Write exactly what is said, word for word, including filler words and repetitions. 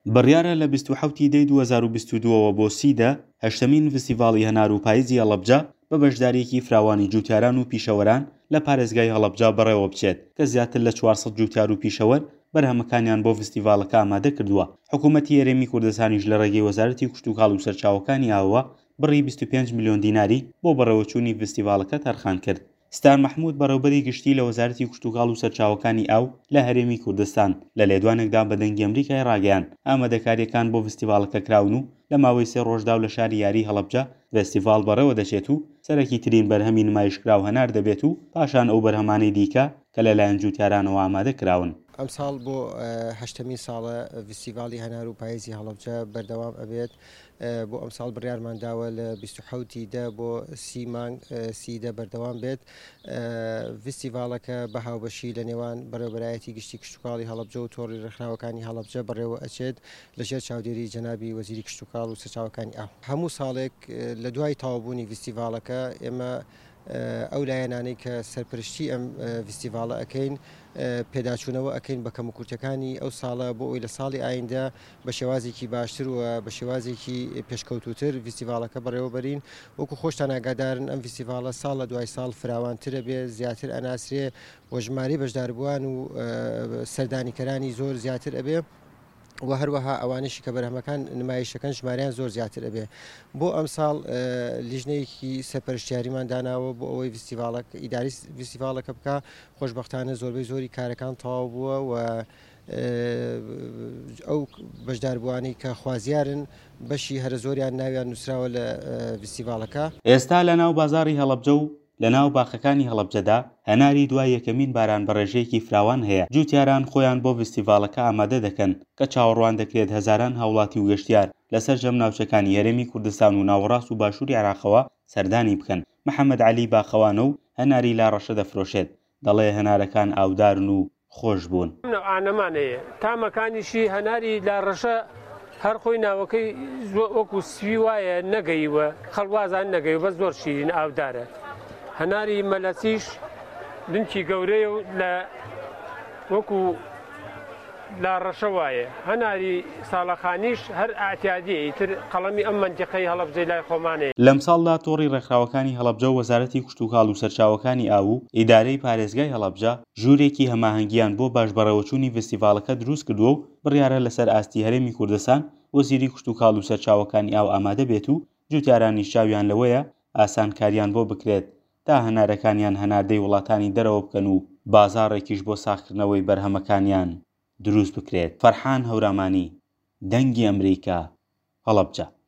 بڕیارە لە بیست و حەوتی دەی دوو هەزار و بیست و دووەوە بۆ سیدا هەشتمین فستیڤاڵی هەنار و پاییزی هەڵەبجە بە بەشداریەکی فراوانی جوتیاران و پیشەوەران لە پارێزگای هەڵەبجە بەڕێوە بچێت کە زیاتر لە چوارسەد جوتیار و پیشەوەر بەرهەمەکانیان بۆ فستیڤاڵەکە ئامادە کردووە. حکوومەتی هەرێمی کوردستانیش لە ڕێگەی وەزارەتی کشتوکاڵ و سەرچاوەکانی ئاوە بڕی بیست و پێنج ملیۆن دیناری بۆ بەڕێوەچوونی فستیڤاڵەکە تەرخان کرد. ستار مەحموود بەڕێوەبەری گشتی لە وەزارەتی کشتوکاڵ و سەرچاوەکانی ئاو لە هەرێمی کوردستان لە لێدوانێکدا بە دەنگی ئەمریکای ڕاگەیاند ئامادەکاریەکان بۆ فستیڤاڵەکە کراون و لە ماوەی سێ ڕۆژدا و لە شاری یاری هەڵەبجە فستیڤاڵ بەڕێوە دەچێت و سەرەکی ترین بەرهەمی نمایشکراو هەنار دەبێت و پاشان ئەو بەرهەمانەی دیکە کە لەلایەن جوتیارانەوە ئامادە کراون. ئەم ساڵ بۆ هەشتمین ساڵە فستیڤاڵی هەنار و پاییزی هەڵەبجە بەردەوام ئەبێت. بۆ ئەم ساڵ بڕیارمانداوە لە بیست و حەوتی دە بۆ سی مانگ سیدە بەردەوام بێت. فستیڤاڵەکە بە هاوبەشی لە نێوان بەڕێوەبەرایەتی گشتی کشتوکاڵی هەڵەبجە و تۆڕی ڕێکخراوەکانی هەڵەبجە بەڕێوە ئەچێت لەژێر چاودێری جەنابی وەزیری کشتوکاڵ و سەرچاوەکانی ئاو. هەموو ساڵێک لە دوای تەواوبوونی فستیڤاڵەکە ئێمە ئەو لایەنانەی کە سەرپرشتی ئەم فستیڤاڵە ئەەکەین پێداچوونەوە ئەەکەین بە کەموکورتەکانی ئەو ساڵە بۆ ئەوی لە ساڵی ئایندە بە شێوازێکی باشتر و بە شێوازێکی پێشکەوتوتر فستیڤاڵەکە بەڕێوەبەرین. وەکو خۆشتان ئاگادارن ئەم فستیڤاڵە ساڵ لە دوای ساڵ فراوانترە بێ، زیاتر ئەناسرێ بۆ ژمارەی بەشداربووان و سەردانیکەرانی زۆر زیاتر ئەبێ و هەروەها ئەوانشی کە بەرهەمەکان نمایشەکان ژماریان زۆر زیاتر ئەبێ. بۆ ئەم ساڵ لیژنەیەکی سەرپەرشتیاریمان داناوە بۆ ئەوەی فستیڤاڵەکە ئیداری فستیڤاڵەکە بکە. خۆشبەختانە زۆربەی زۆری کارەکان تەواو بووە و ئەو بەشداربووانەی کە خوازیارن بەشی هەرە زۆریان ناویان نووسراوە لە فستیڤاڵەکە. ئێستا لە ناو بازاڕی هەڵەبجە و لە ناو باخەکانی هەڵەبجەدا هەناری دوای یەکەمین باران بەڕێژەیەکی فراوان هەیە. جوتیاران خۆیان بۆ فستیڤاڵەکە ئامادە دەکەن کە چاوەڕوان دەکرێت هەزاران هاوڵاتی و گەشتیار لەسەر جەم ناوچەکانی هەرێمی کوردستان و ناوەڕاست و باشووری عێراقەوە سەردانی بکەن. محەممەد عەلی باخەوانە و هەناری لا ڕەشە دەفرۆشێت، دەڵێ هەنارەکان ئاودارن و خۆش بوون. ئانەمانەیە تامەکانیشی هەناری لا ڕەشە هەر خۆی ناوەکەی وەکو سوی وایە نەگەیوە، خەڵوازان نەگەیوە، بە زۆر شیرین ئاودارە. هەناری مەلەسیش دنکی گەورەیە و لە وەکو لا ڕەشە وایە. هەناری ساڵەخانیش هەر ئاعتیادیە، ئیتر قەڵەمی ئەم مەنتیقەی هەڵەبجەی لای خۆمانەیە. لەم ساڵدا تۆڕی ڕێکخراوەکانی هەڵەبجە و وەزارەتی کشتوکاڵ و سەرچاوەکانی ئاو و ئیدارەی پارێزگای هەڵەبجە ژوورێکی هەماهەنگیان بۆ باشبەڕێوەچوونی فستیڤاڵەکە دروست کردووە و بڕیارە لەسەر ئاستی هەرێمی کوردستان وەزیری کشتوکاڵ و سەرچاوەکانی ئاو ئامادە بێت و جوتیارانی شاویان لەوەیە ئاسانکاریان بۆ بکرێت تا هەنارەکانیان هەناردەی وڵاتانی دەرەوە بکەن و بازاڕێکیش بۆ ساختکردنەوەی بەرهەمەکانیان دروست بکرێت. فەرحان هەورامانی، دەنگی ئەمریکا، هەڵەبجە.